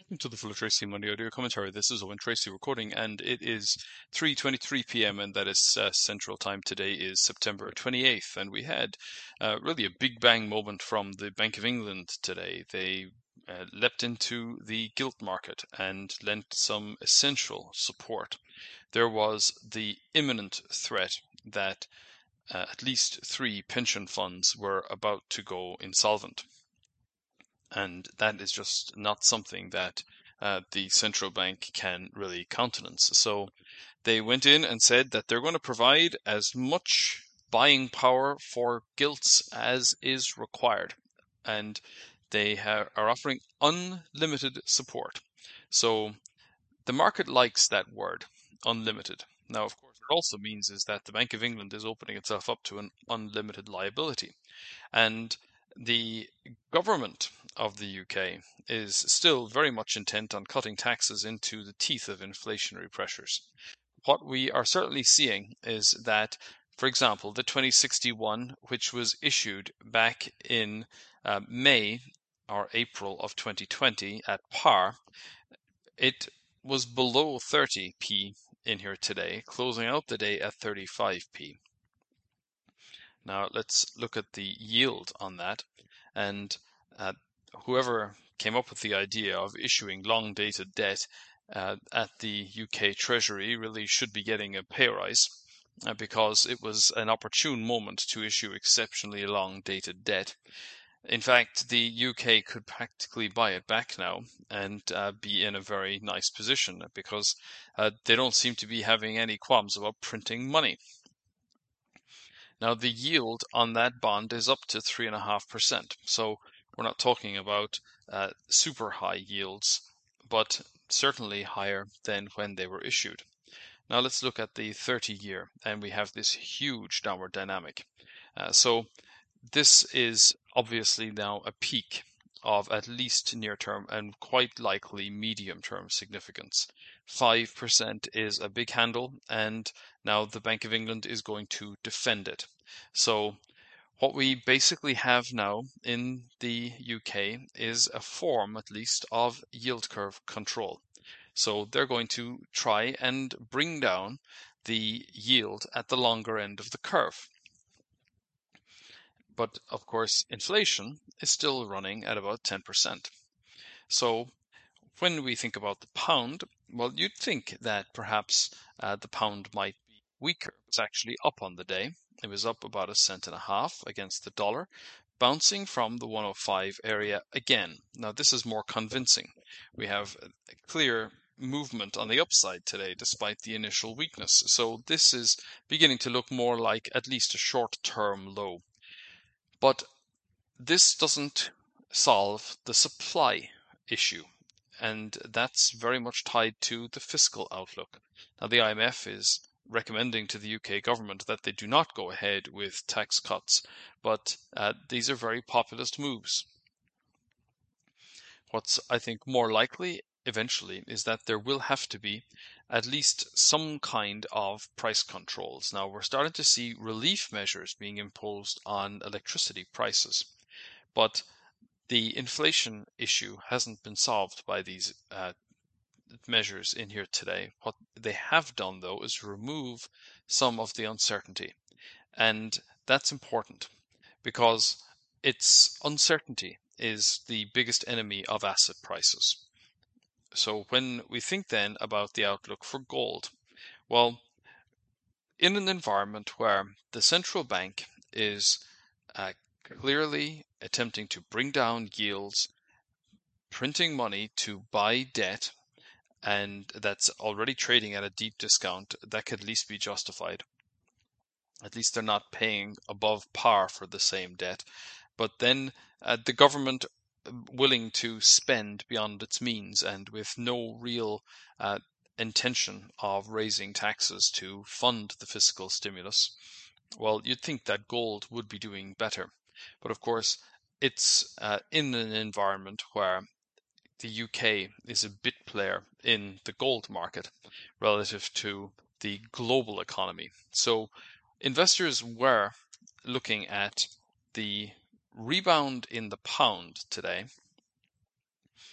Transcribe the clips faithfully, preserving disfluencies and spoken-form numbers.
Welcome to the Full of Tracy Monday audio commentary. This is Owen Tracy recording, and it is three twenty-three p m, and that is uh, Central Time. Today is September twenty-eighth, and we had uh, really a big bang moment from the Bank of England today. They uh, leapt into the gilt market and lent some essential support. There was the imminent threat that uh, at least three pension funds were about to go insolvent. And that is just not something that uh, the central bank can really countenance. So they went in and said that they're going to provide as much buying power for gilts as is required. And they are offering unlimited support. So the market likes that word, unlimited. Now, of course, what it also means is that the Bank of England is opening itself up to an unlimited liability. And the government of the U K is still very much intent on cutting taxes into the teeth of inflationary pressures. What we are certainly seeing is that, for example, the twenty sixty-one, which was issued back in uh, May or April of twenty twenty at par, it was below thirty p in here today, closing out the day at thirty-five p. Now let's look at the yield on that, and uh, whoever came up with the idea of issuing long-dated debt uh, at the U K Treasury really should be getting a pay rise uh, because it was an opportune moment to issue exceptionally long-dated debt. In fact, the U K could practically buy it back now and uh, be in a very nice position because uh, they don't seem to be having any qualms about printing money. Now, the yield on that bond is up to three point five percent. So we're not talking about uh, super high yields, but certainly higher than when they were issued. Now let's look at the thirty year, and we have this huge downward dynamic. Uh, so this is obviously now a peak of at least near-term and quite likely medium-term significance. five percent is a big handle, and now the Bank of England is going to defend it. So what we basically have now in the U K is a form, at least, of yield curve control. So they're going to try and bring down the yield at the longer end of the curve. But of course, inflation is still running at about ten percent. So when we think about the pound, well, you'd think that perhaps uh, the pound might be weaker. It's actually up on the day. It was up about a cent and a half against the dollar, bouncing from the one oh five area again. Now, this is more convincing. We have a clear movement on the upside today, despite the initial weakness. So this is beginning to look more like at least a short-term low. But this doesn't solve the supply issue, and that's very much tied to the fiscal outlook. Now, the I M F is recommending to the U K government that they do not go ahead with tax cuts, but uh, these are very populist moves. What's, I think, more likely eventually is that there will have to be at least some kind of price controls. Now, we're starting to see relief measures being imposed on electricity prices, but the inflation issue hasn't been solved by these uh, measures in here today. What they have done, though, is remove some of the uncertainty. And that's important because it's uncertainty is the biggest enemy of asset prices. So when we think then about the outlook for gold, well, in an environment where the central bank is uh, clearly attempting to bring down yields, printing money to buy debt, and that's already trading at a deep discount, that could at least be justified. At least they're not paying above par for the same debt. But then uh, the government willing to spend beyond its means and with no real uh, intention of raising taxes to fund the fiscal stimulus, well, you'd think that gold would be doing better. But of course, it's uh, in an environment where the U K is a bit player in the gold market relative to the global economy. So investors were looking at the rebound in the pound today,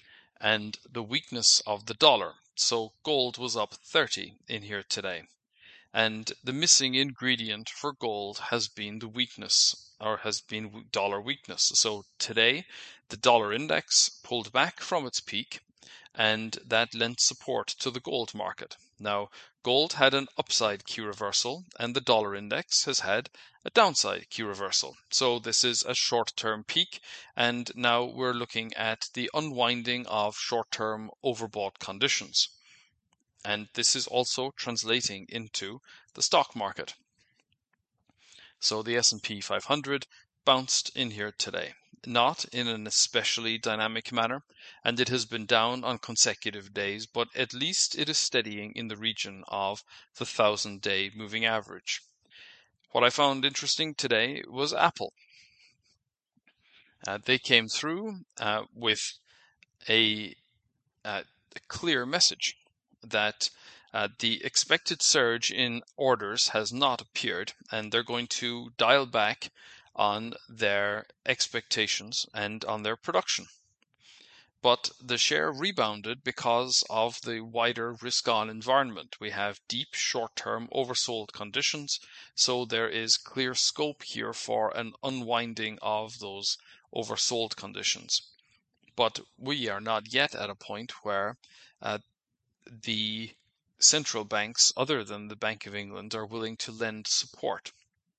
and the weakness of the dollar. So gold was up thirty in here today. And the missing ingredient for gold has been the weakness, or has been dollar weakness. So today, the dollar index pulled back from its peak, and that lent support to the gold market. Now, gold had an upside Q reversal, and the dollar index has had a downside Q reversal. So this is a short-term peak, and now we're looking at the unwinding of short-term overbought conditions. And this is also translating into the stock market. So the S and P five hundred bounced in here today, not in an especially dynamic manner, and it has been down on consecutive days, but at least it is steadying in the region of the thousand-day moving average. What I found interesting today was Apple. Uh, they came through uh, with a, uh, a clear message that uh, the expected surge in orders has not appeared, and they're going to dial back on their expectations and on their production. But the share rebounded because of the wider risk-on environment. We have deep short-term oversold conditions, so there is clear scope here for an unwinding of those oversold conditions. But we are not yet at a point where uh, the central banks, other than the Bank of England, are willing to lend support.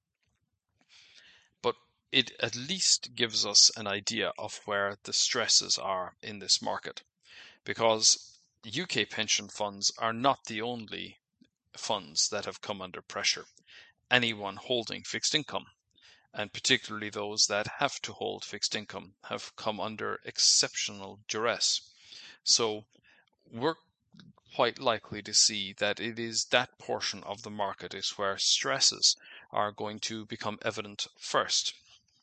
But it at least gives us an idea of where the stresses are in this market, because U K pension funds are not the only funds that have come under pressure. Anyone holding fixed income, and particularly those that have to hold fixed income, have come under exceptional duress. So we're quite likely to see that it is that portion of the market is where stresses are going to become evident first.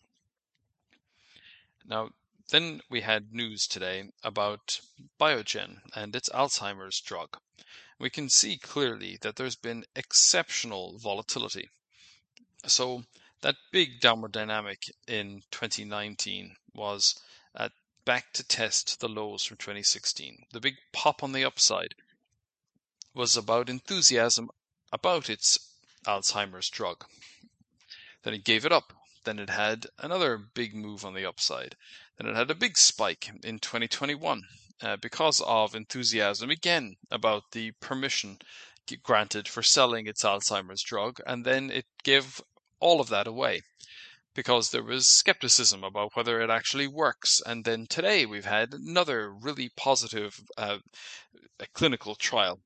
Now, then we had news today about Biogen and its Alzheimer's drug. We can see clearly that there's been exceptional volatility. So that big downward dynamic in twenty nineteen was uh, back to test the lows from twenty sixteen. The big pop on the upside was about enthusiasm about its Alzheimer's drug. Then it gave it up. Then it had another big move on the upside. Then it had a big spike in twenty twenty-one uh, because of enthusiasm again about the permission granted for selling its Alzheimer's drug. And then it gave all of that away because there was skepticism about whether it actually works. And then today we've had another really positive uh, clinical trial.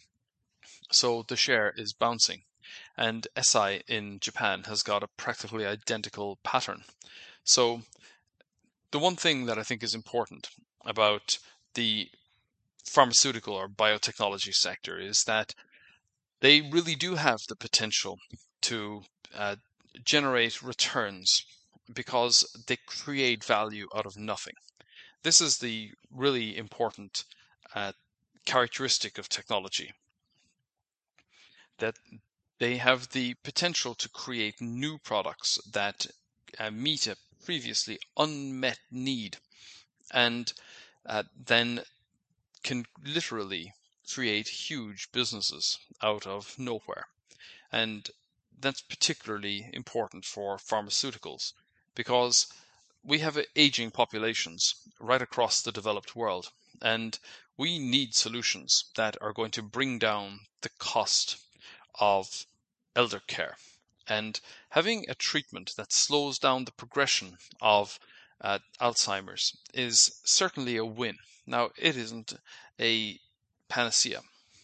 So the share is bouncing, and S I in Japan has got a practically identical pattern. So the one thing that I think is important about the pharmaceutical or biotechnology sector is that they really do have the potential to uh, generate returns because they create value out of nothing. This is the really important uh, characteristic of technology, that they have the potential to create new products that uh, meet a previously unmet need, and uh, then can literally create huge businesses out of nowhere. And that's particularly important for pharmaceuticals because we have aging populations right across the developed world, and we need solutions that are going to bring down the cost of elder care. And having a treatment that slows down the progression of uh, Alzheimer's is certainly a win. Now, it isn't a panacea,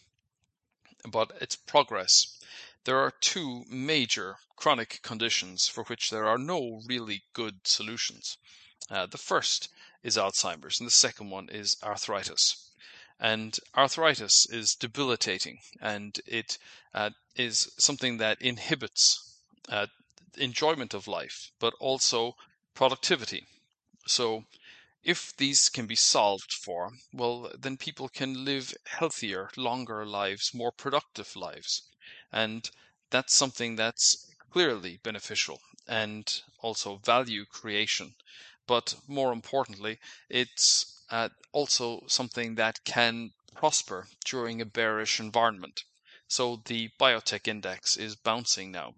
but it's progress. There are two major chronic conditions for which there are no really good solutions. Uh, the first is Alzheimer's, and the second one is arthritis. And arthritis is debilitating, and it uh, is something that inhibits uh, enjoyment of life, but also productivity. So if these can be solved for, well, then people can live healthier, longer lives, more productive lives. And that's something that's clearly beneficial and also value creation. But more importantly, it's uh, also something that can prosper during a bearish environment. So the biotech index is bouncing now.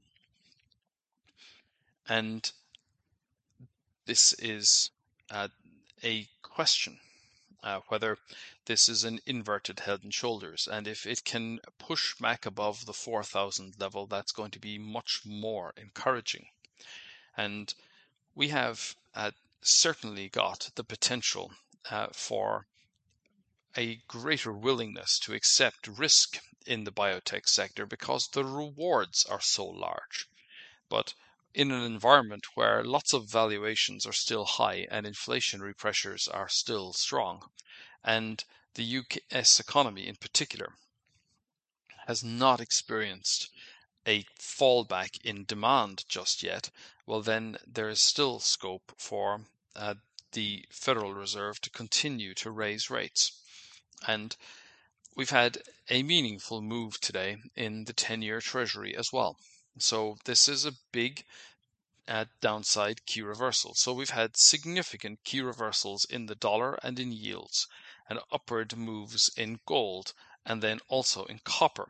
And this is uh, a question, uh, whether this is an inverted head and shoulders. And if it can push back above the four thousand level, that's going to be much more encouraging. And we have uh, certainly got the potential uh, for a greater willingness to accept risk in the biotech sector because the rewards are so large. But in an environment where lots of valuations are still high and inflationary pressures are still strong, and the U S economy in particular has not experienced a fallback in demand just yet, well then there is still scope for uh, the Federal Reserve to continue to raise rates. And we've had a meaningful move today in the ten-year Treasury as well. So this is a big uh, downside key reversal. So we've had significant key reversals in the dollar and in yields, and upward moves in gold, and then also in copper.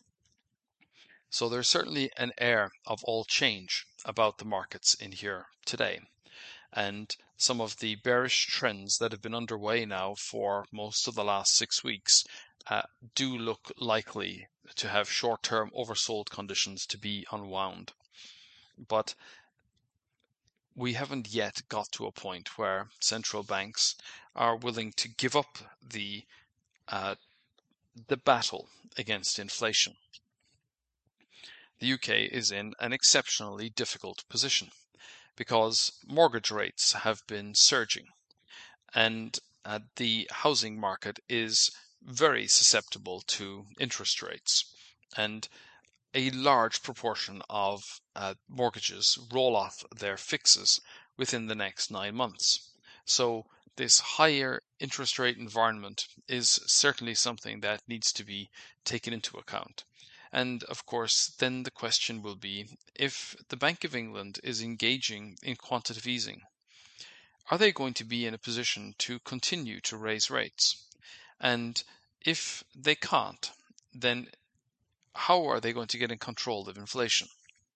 So there's certainly an air of all change about the markets in here today. And some of the bearish trends that have been underway now for most of the last six weeks uh, do look likely to have short-term oversold conditions to be unwound. But we haven't yet got to a point where central banks are willing to give up the uh, the battle against inflation. The U K is in an exceptionally difficult position because mortgage rates have been surging, and uh, the housing market is very susceptible to interest rates, and a large proportion of uh, mortgages roll off their fixes within the next nine months. So this higher interest rate environment is certainly something that needs to be taken into account. And of course, then the question will be, if the Bank of England is engaging in quantitative easing, are they going to be in a position to continue to raise rates? And if they can't, then how are they going to get in control of inflation?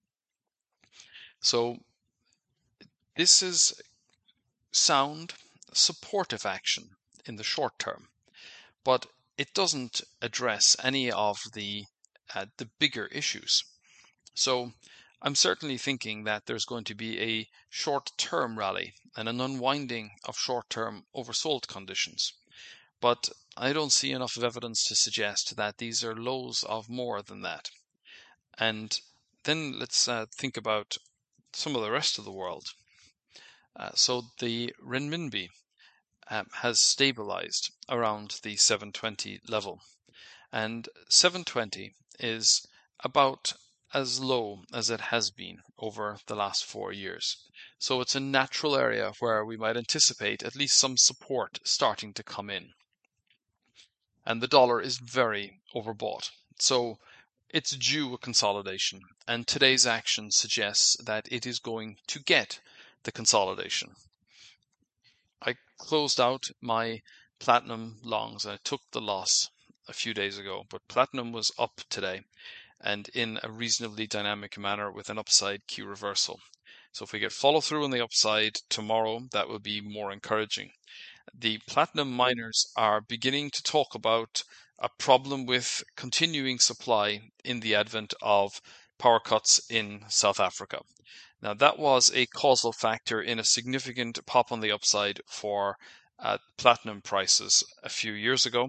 So this is sound, supportive action in the short term, but it doesn't address any of the uh, the bigger issues. So I'm certainly thinking that there's going to be a short-term rally and an unwinding of short-term oversold conditions. But I don't see enough of evidence to suggest that these are lows of more than that. And then let's uh, think about some of the rest of the world. Uh, so the renminbi um, has stabilized around the seven twenty level. And seven twenty is about as low as it has been over the last four years. So it's a natural area where we might anticipate at least some support starting to come in. And the dollar is very overbought. So it's due a consolidation. And today's action suggests that it is going to get the consolidation. I closed out my platinum longs. I took the loss a few days ago, but platinum was up today and in a reasonably dynamic manner with an upside key reversal. So if we get follow through on the upside tomorrow, that will be more encouraging. The platinum miners are beginning to talk about a problem with continuing supply in the advent of power cuts in South Africa. Now, that was a causal factor in a significant pop on the upside for uh, platinum prices a few years ago.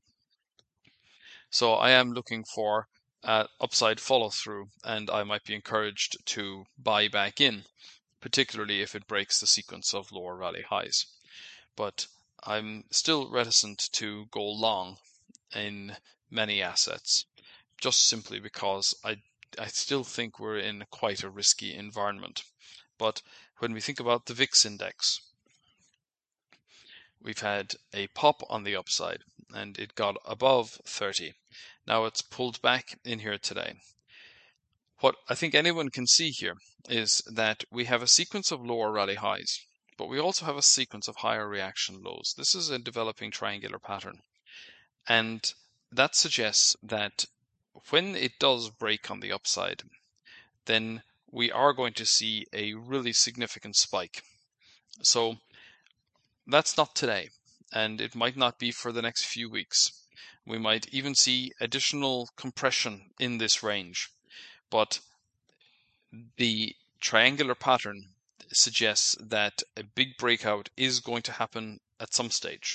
So I am looking for uh, upside follow through, and I might be encouraged to buy back in, particularly if it breaks the sequence of lower rally highs. But I'm still reticent to go long in many assets, just simply because I I still think we're in quite a risky environment. But when we think about the V I X index, we've had a pop on the upside and it got above thirty. Now it's pulled back in here today. What I think anyone can see here is that we have a sequence of lower rally highs, but we also have a sequence of higher reaction lows. This is a developing triangular pattern. And that suggests that when it does break on the upside, then we are going to see a really significant spike. So that's not today, and it might not be for the next few weeks. We might even see additional compression in this range, but the triangular pattern suggests that a big breakout is going to happen at some stage.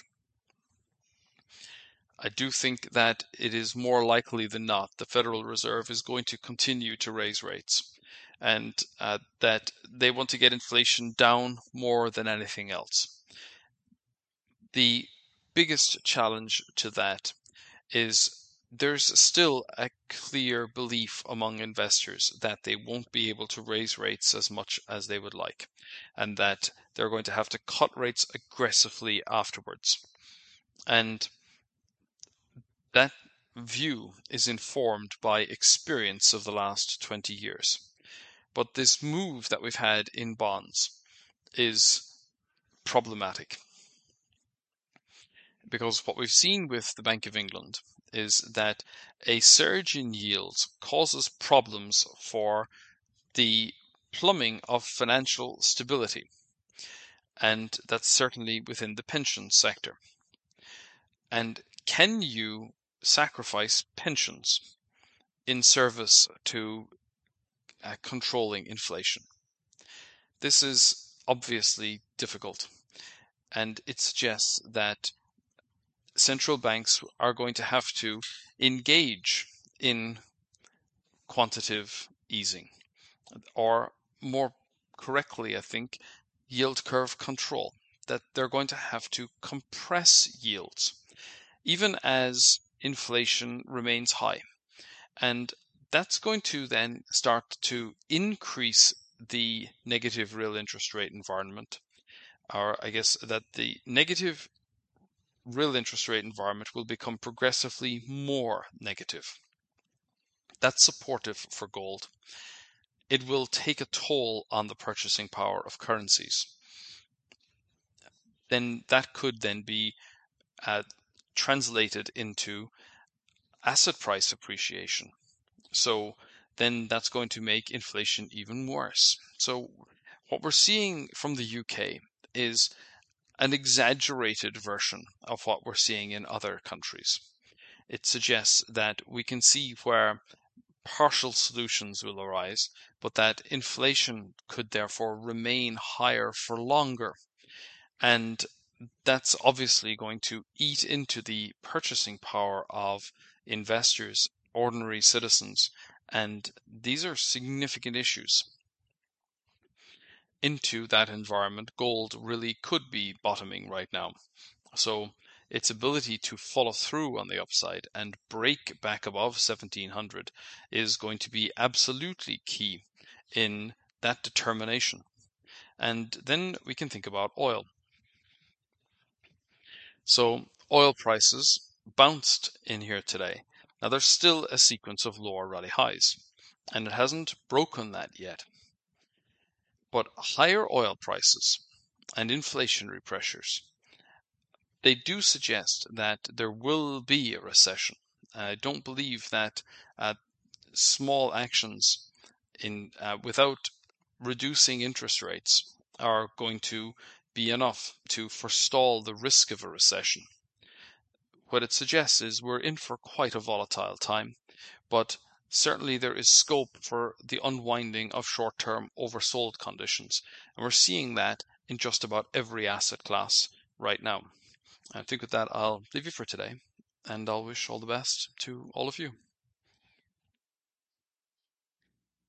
I do think that it is more likely than not the Federal Reserve is going to continue to raise rates, and uh, that they want to get inflation down more than anything else. The biggest challenge to that is there's still a clear belief among investors that they won't be able to raise rates as much as they would like, and that they're going to have to cut rates aggressively afterwards. And that view is informed by experience of the last twenty years. But this move that we've had in bonds is problematic, because what we've seen with the Bank of England is that a surge in yields causes problems for the plumbing of financial stability, and that's certainly within the pension sector. And can you sacrifice pensions in service to uh, controlling inflation? This is obviously difficult, and it suggests that central banks are going to have to engage in quantitative easing, or more correctly, I think, yield curve control, that they're going to have to compress yields, even as inflation remains high. And that's going to then start to increase the negative real interest rate environment, or I guess that the negative real interest rate environment will become progressively more negative. That's supportive for gold. It will take a toll on the purchasing power of currencies. Then that could then be uh, translated into asset price appreciation. So then that's going to make inflation even worse. So what we're seeing from the U K is an exaggerated version of what we're seeing in other countries. It suggests that we can see where partial solutions will arise, but that inflation could therefore remain higher for longer. And that's obviously going to eat into the purchasing power of investors, ordinary citizens, and these are significant issues. Into that environment, gold really could be bottoming right now. So its ability to follow through on the upside and break back above seventeen hundred is going to be absolutely key in that determination. And then we can think about oil. So oil prices bounced in here today. Now there's still a sequence of lower rally highs, and it hasn't broken that yet. But higher oil prices and inflationary pressures, they do suggest that there will be a recession. I don't believe that uh, small actions in uh, without reducing interest rates are going to be enough to forestall the risk of a recession. What it suggests is we're in for quite a volatile time, but certainly there is scope for the unwinding of short-term oversold conditions, and we're seeing that in just about every asset class right now. I think with that, I'll leave you for today, and I'll wish all the best to all of you.